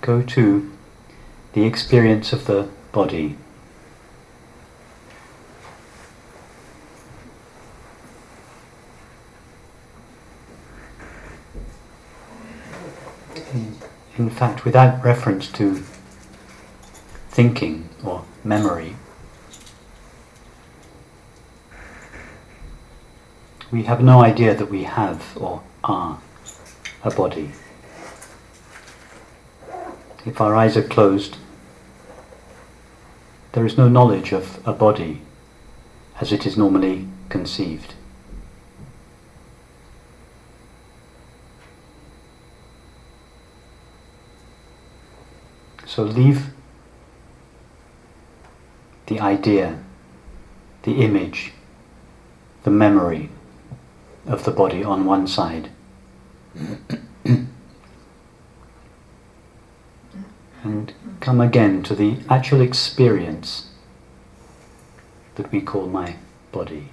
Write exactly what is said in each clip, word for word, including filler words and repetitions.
go to the experience of the body. In, in fact, without reference to thinking or memory, we have no idea that we have or are a body. If our eyes are closed, there is no knowledge of a body as it is normally conceived. So leave the idea, the image, the memory of the body on one side. And come again to the actual experience that we call my body.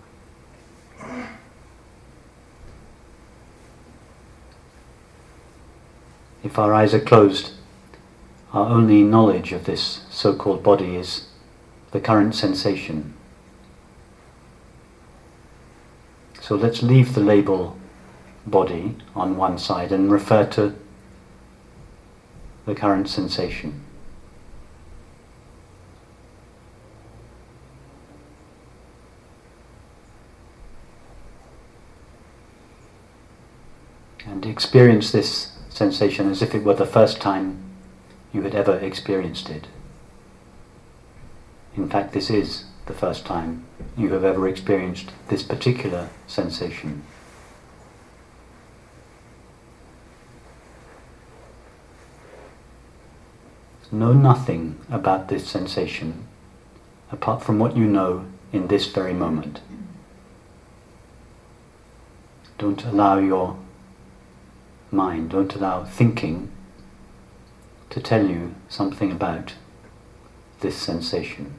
If our eyes are closed, our only knowledge of this so-called body is the current sensation. So let's leave the label body on one side and refer to the current sensation. And experience this sensation as if it were the first time you had ever experienced it. In fact, this is the first time you have ever experienced this particular sensation. Know nothing about this sensation apart from what you know in this very moment. Don't allow your mind, don't allow thinking to tell you something about this sensation.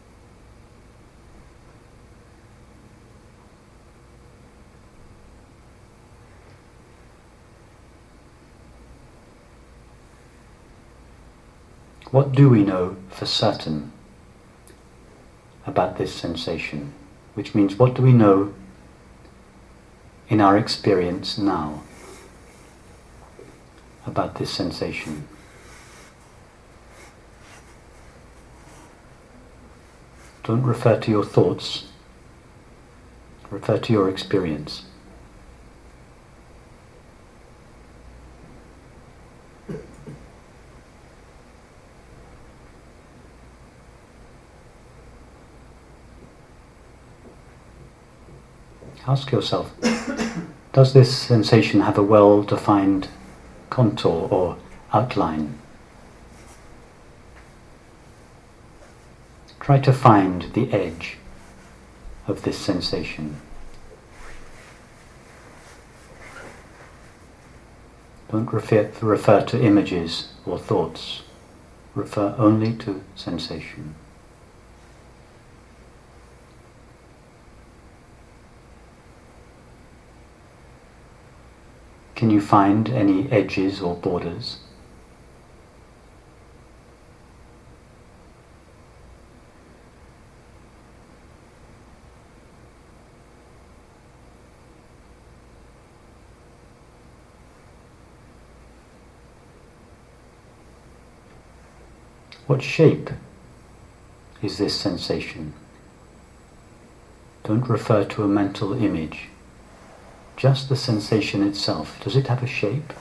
What do we know for certain about this sensation? Which means, what do we know in our experience now about this sensation? Don't refer to your thoughts, refer to your experience. Ask yourself, does this sensation have a well-defined contour or outline? Try to find the edge of this sensation. Don't refer, refer to images or thoughts. Refer only to sensation. Can you find any edges or borders? What shape is this sensation? Don't refer to a mental image. Just the sensation itself. Does it have a shape?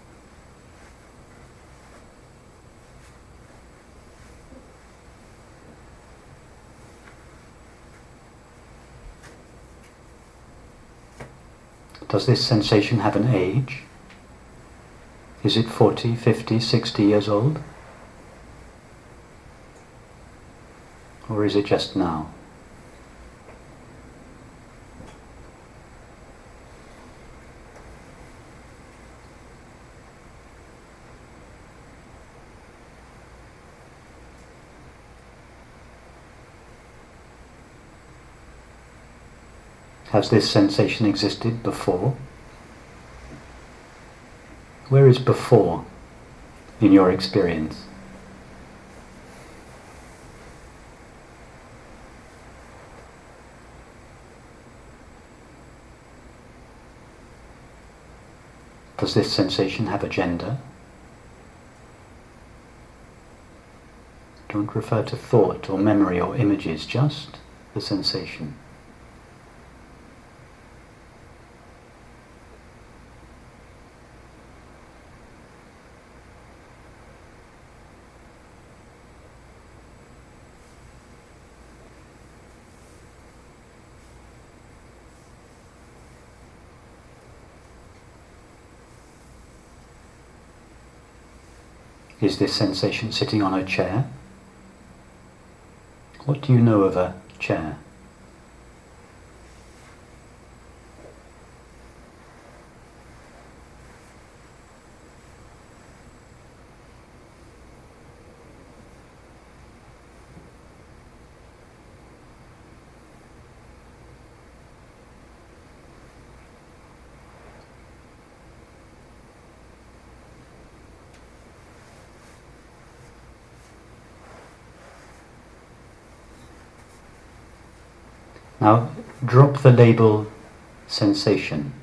Does this sensation have an age? Is it forty, fifty, sixty years old? Or is it just now? Has this sensation existed before? Where is before in your experience? Does this sensation have a gender? Don't refer to thought or memory or images, just the sensation. Is this sensation sitting on a chair? What do you know of a chair? Now, drop the label sensation.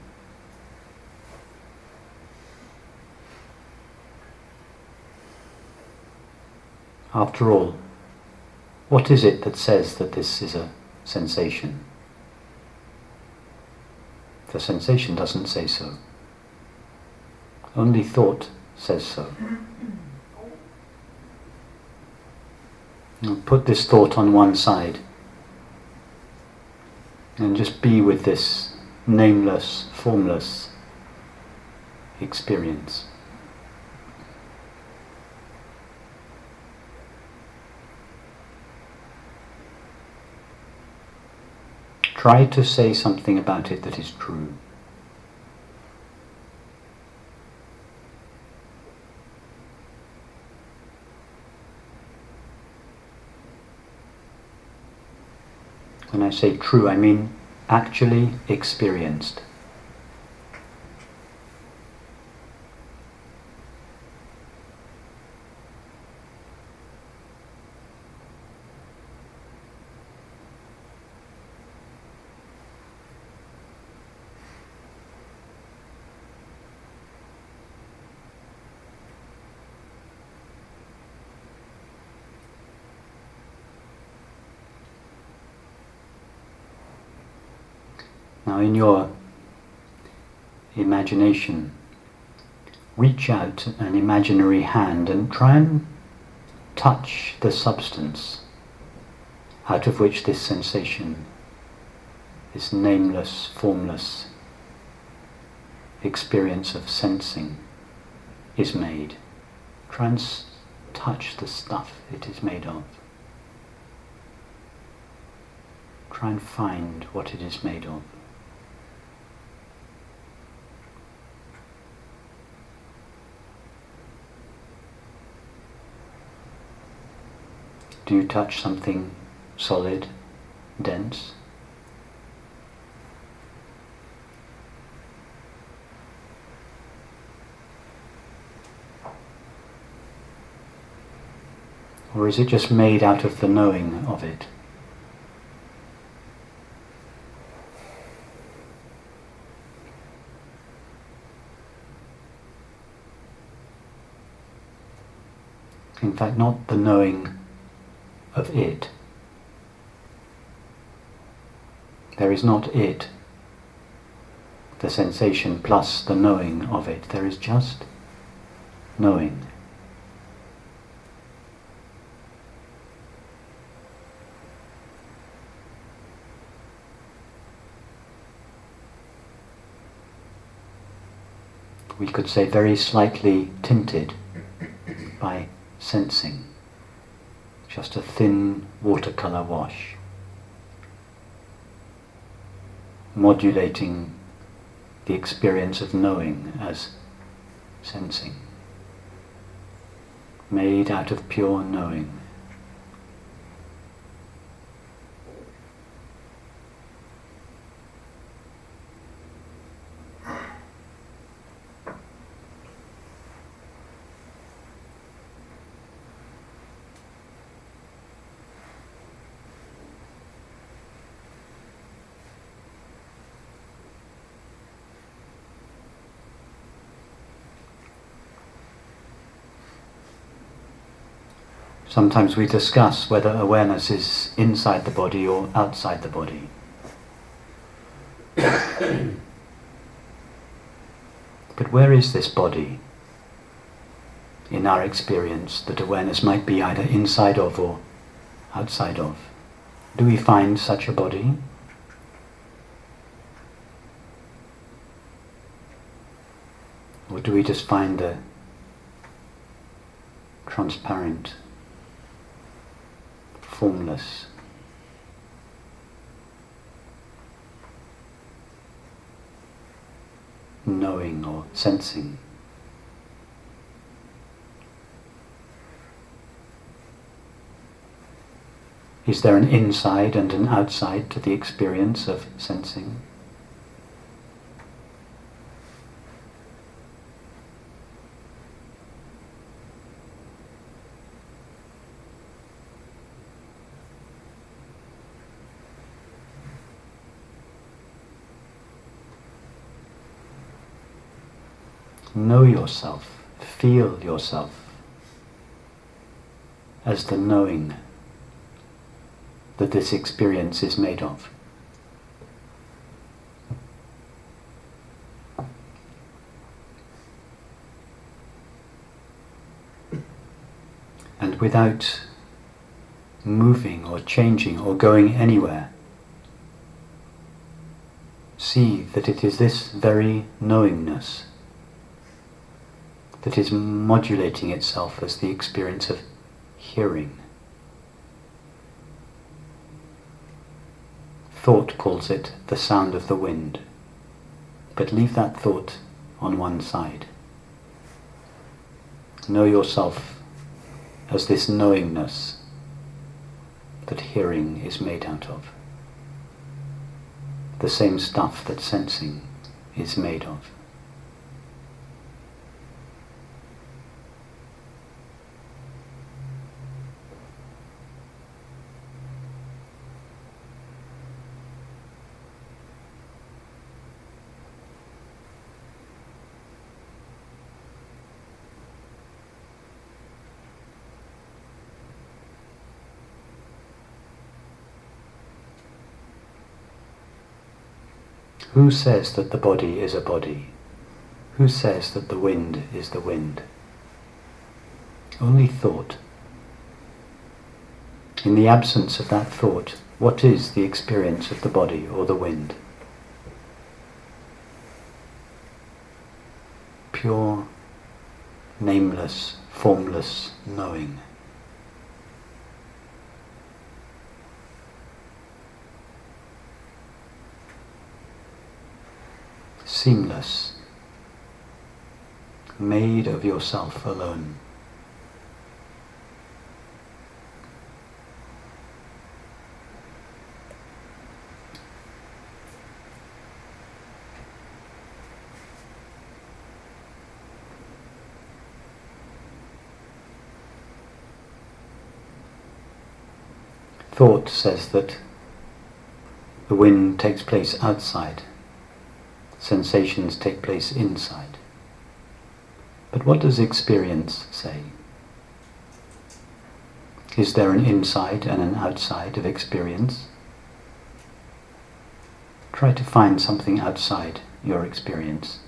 After all, what is it that says that this is a sensation? The sensation doesn't say so. Only thought says so. Now, put this thought on one side. And just be with this nameless, formless experience. Try to say something about it that is true. When I say true, I mean actually experienced. Now, in your imagination, reach out an imaginary hand and try and touch the substance out of which this sensation, this nameless, formless experience of sensing is made. Try and s- touch the stuff it is made of. Try and find what it is made of. Do you touch something solid, dense? Or is it just made out of the knowing of it? In fact, not the knowing of it. There is not it, the sensation plus the knowing of it. There is just knowing. We could say very slightly tinted by sensing. Just a thin watercolor wash, modulating the experience of knowing as sensing, made out of pure knowing. Sometimes we discuss whether awareness is inside the body or outside the body. But where is this body in our experience that awareness might be either inside of or outside of? Do we find such a body? Or do we just find the transparent, formless, knowing or sensing? Is there an inside and an outside to the experience of sensing? Know yourself, feel yourself as the knowing that this experience is made of. And without moving or changing or going anywhere, see that it is this very knowingness that is modulating itself as the experience of hearing. Thought calls it the sound of the wind, but leave that thought on one side. Know yourself as this knowingness that hearing is made out of, the same stuff that sensing is made of. Who says that the body is a body? Who says that the wind is the wind? Only thought. In the absence of that thought, what is the experience of the body or the wind? Pure, nameless, formless knowing. Seamless, made of yourself alone. Thought says that the wind takes place outside. Sensations take place inside. But what does experience say? Is there an inside and an outside of experience? Try to find something outside your experience.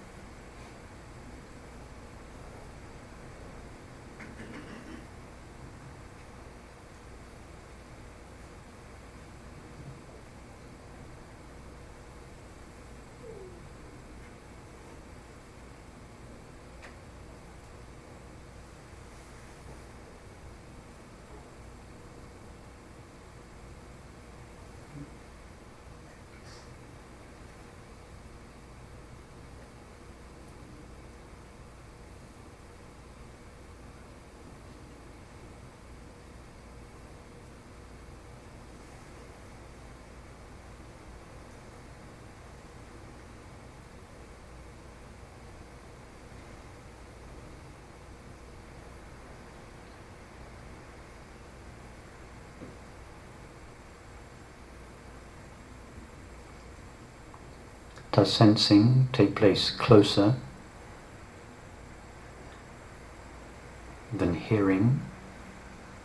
Does sensing take place closer than hearing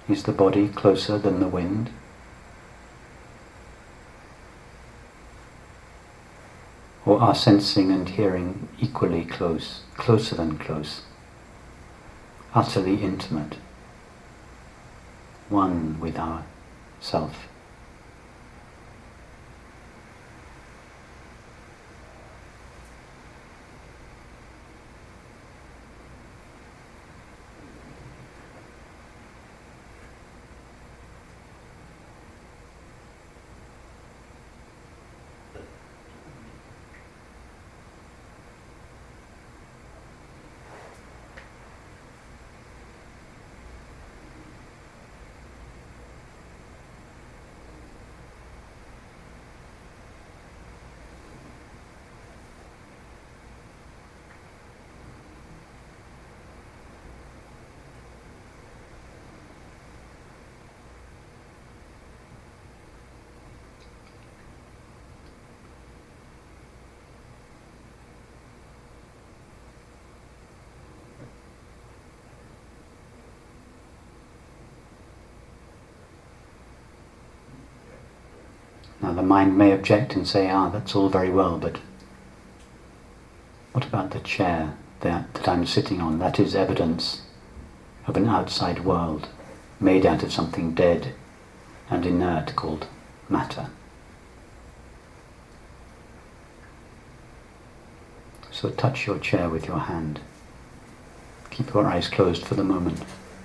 Is the body closer than the wind? Or are sensing and hearing equally close, closer than close, utterly intimate, one with our self? Now the mind may object and say, ah, that's all very well, but what about the chair that, that I'm sitting on? That is evidence of an outside world made out of something dead and inert called matter. So touch your chair with your hand. Keep your eyes closed for the moment.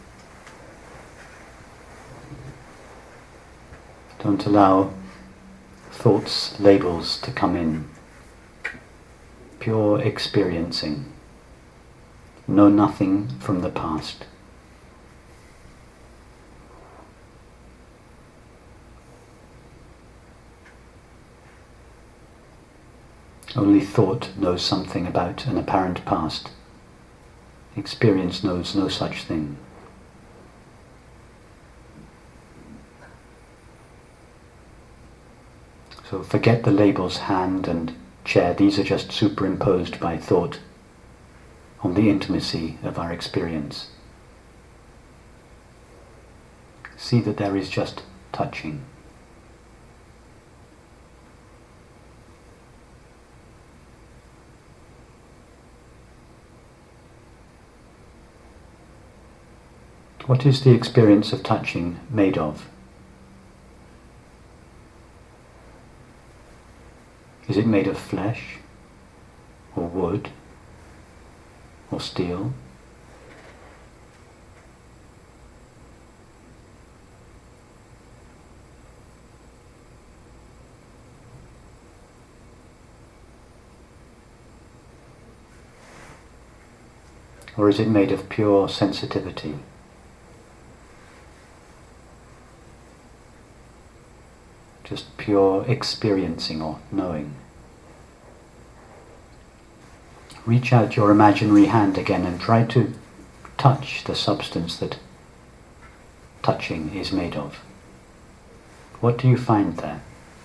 Don't allow thoughts, labels to come in. Pure experiencing. Know nothing from the past. Only thought knows something about an apparent past. Experience knows no such thing. So forget the labels hand and chair. These are just superimposed by thought on the intimacy of our experience. See that there is just touching. What is the experience of touching made of? Is it made of flesh, or wood, or steel? Or is it made of pure sensitivity? Just pure experiencing or knowing. Reach out your imaginary hand again and try to touch the substance that touching is made of. What do you find there?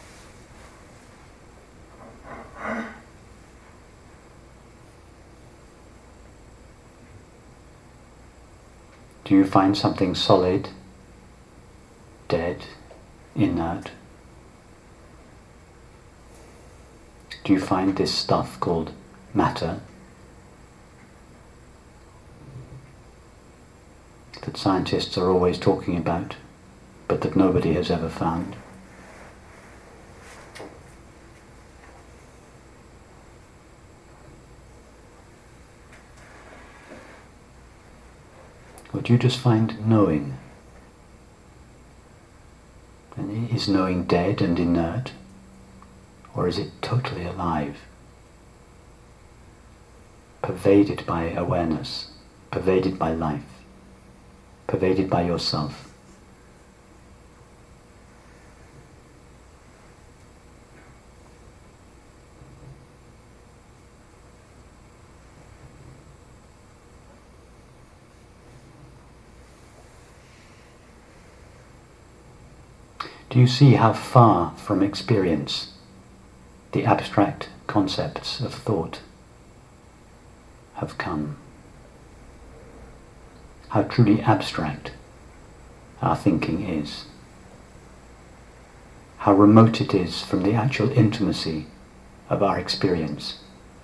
Do you find something solid, dead, inert? Do you find this stuff called matter that scientists are always talking about, but that nobody has ever found? Or do you just find knowing? And is knowing dead and inert? Or is it totally alive? Pervaded by awareness, pervaded by life, pervaded by yourself. Do you see how far from experience the abstract concepts of thought have come? How truly abstract our thinking is, how remote it is from the actual intimacy of our experience.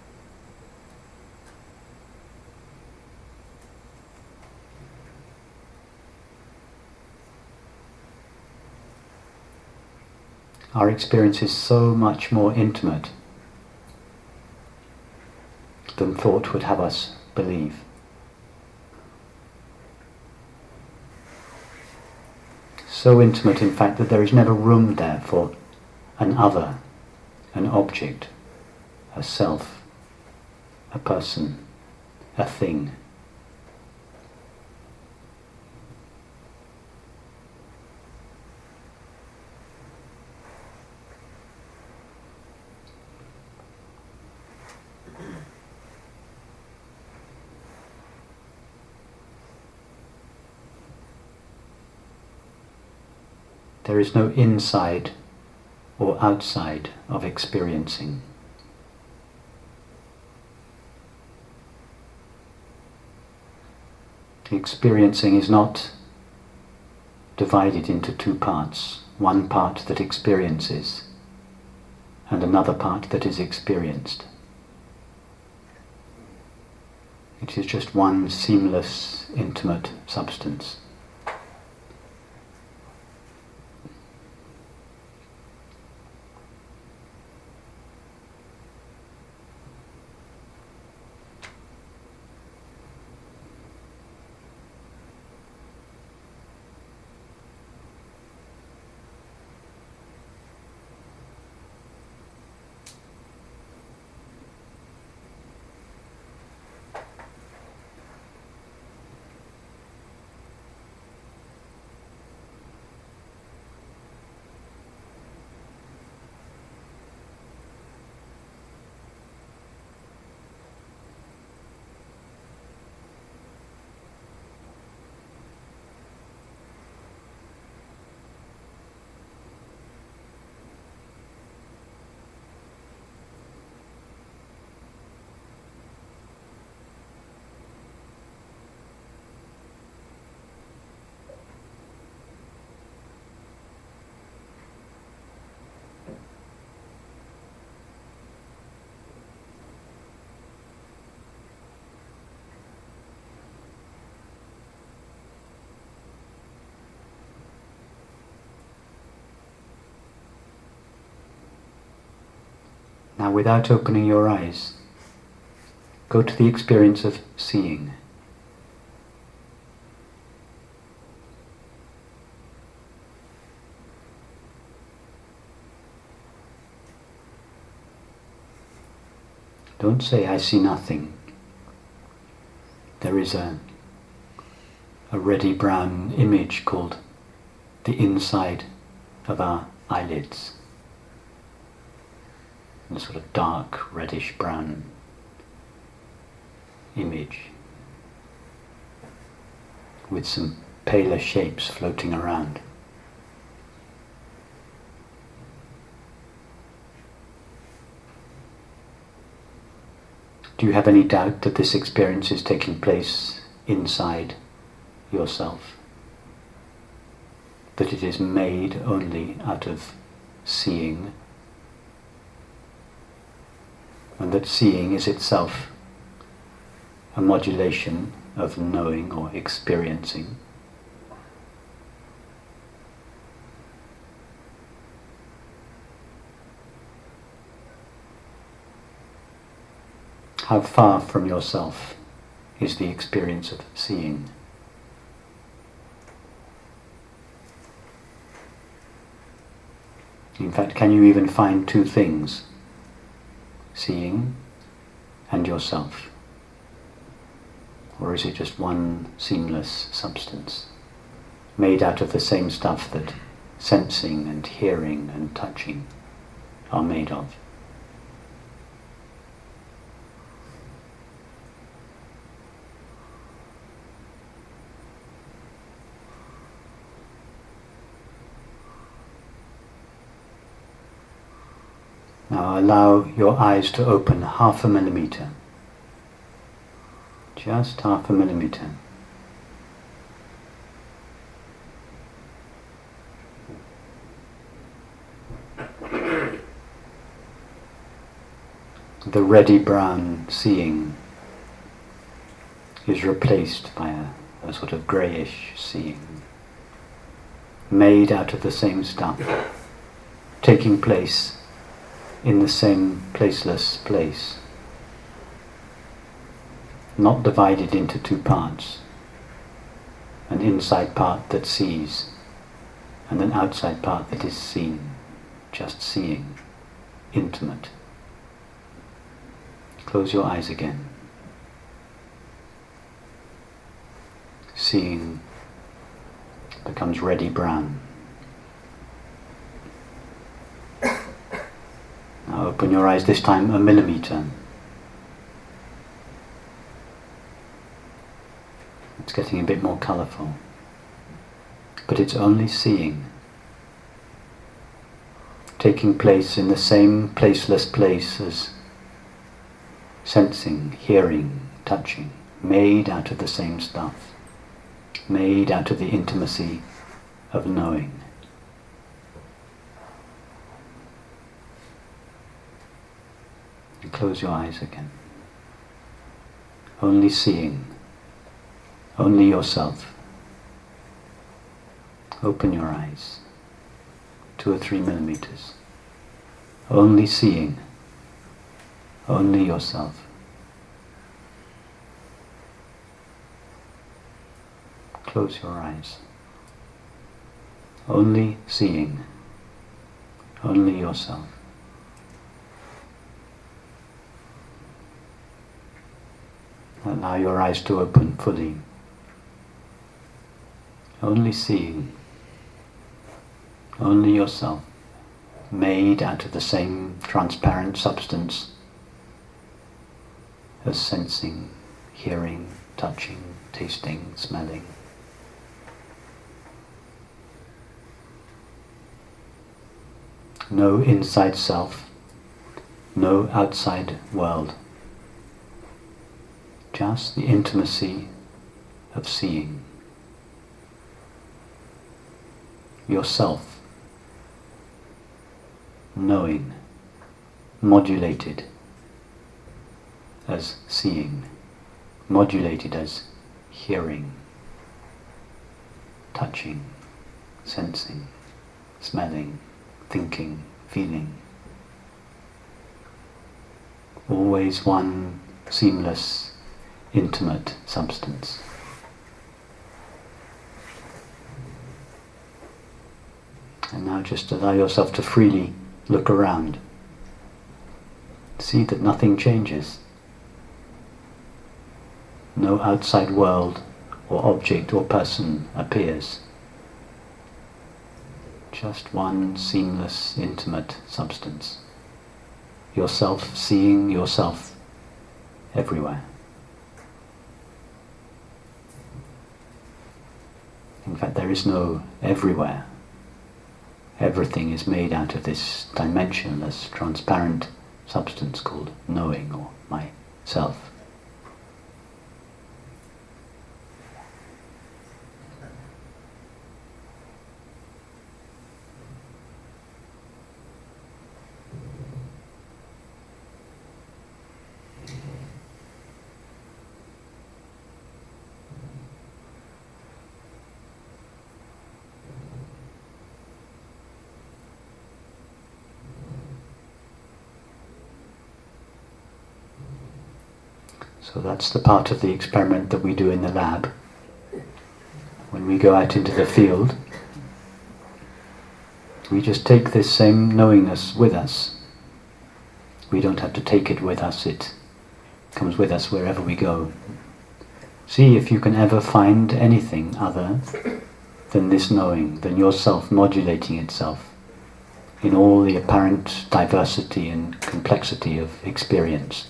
Our experience is so much more intimate than thought would have us believe. So intimate, in fact, that there is never room there for an other, an object, a self, a person, a thing. There is no inside or outside of experiencing. Experiencing is not divided into two parts, one part that experiences and another part that is experienced. It is just one seamless, intimate substance. Now, without opening your eyes, go to the experience of seeing. Don't say, "I see nothing." There is a, a reddy brown image called the inside of our eyelids. A sort of dark reddish brown image with some paler shapes floating around. Do you have any doubt that this experience is taking place inside yourself? That it is made only out of seeing? And that seeing is itself a modulation of knowing or experiencing? How far from yourself is the experience of seeing? In fact, can you even find two things? Seeing and yourself? Or is it just one seamless substance, made out of the same stuff that sensing and hearing and touching are made of? Now allow your eyes to open half a millimeter. Just half a millimeter. the reddy brown seeing is replaced by a, a sort of greyish seeing, made out of the same stuff, taking place in the same placeless place, not divided into two parts, an inside part that sees and an outside part that is seen, just seeing, intimate. Close your eyes again. Seeing becomes reddy brown. Now open your eyes, this time a millimeter. It's getting a bit more colourful. But it's only seeing, taking place in the same placeless place as sensing, hearing, touching, made out of the same stuff, made out of the intimacy of knowing. And close your eyes again. Only seeing, only yourself. Open your eyes, two or three millimeters. Only seeing, only yourself. Close your eyes. Only seeing, only yourself. Allow your eyes to open fully. Only seeing, only yourself, made out of the same transparent substance as sensing, hearing, touching, tasting, smelling. No inside self, no outside world. Just the intimacy of seeing. Yourself, knowing, modulated as seeing, modulated as hearing, touching, sensing, smelling, thinking, feeling. Always one seamless, intimate substance. And now just allow yourself to freely look around. See that nothing changes. No outside world or object or person appears. Just one seamless, intimate substance. Yourself seeing yourself everywhere. In fact, there is no everywhere. Everything is made out of this dimensionless, transparent substance called knowing or myself. So that's the part of the experiment that we do in the lab. When we go out into the field, we just take this same knowingness with us. We don't have to take it with us, it comes with us wherever we go. See if you can ever find anything other than this knowing, than yourself modulating itself in all the apparent diversity and complexity of experience.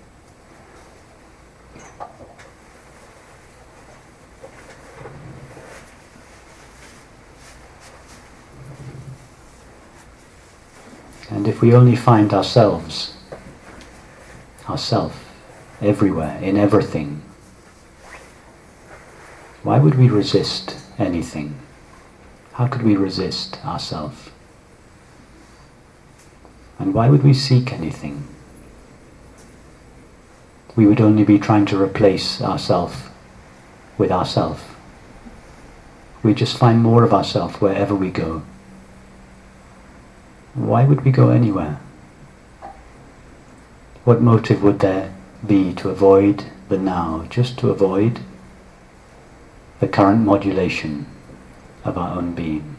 And if we only find ourselves, ourself, everywhere, in everything, why would we resist anything? How could we resist ourself? And why would we seek anything? we would only be trying to replace ourself with ourself. We just find more of ourself wherever we go. Why would we go anywhere? What motive would there be to avoid the now, just to avoid the current modulation of our own being?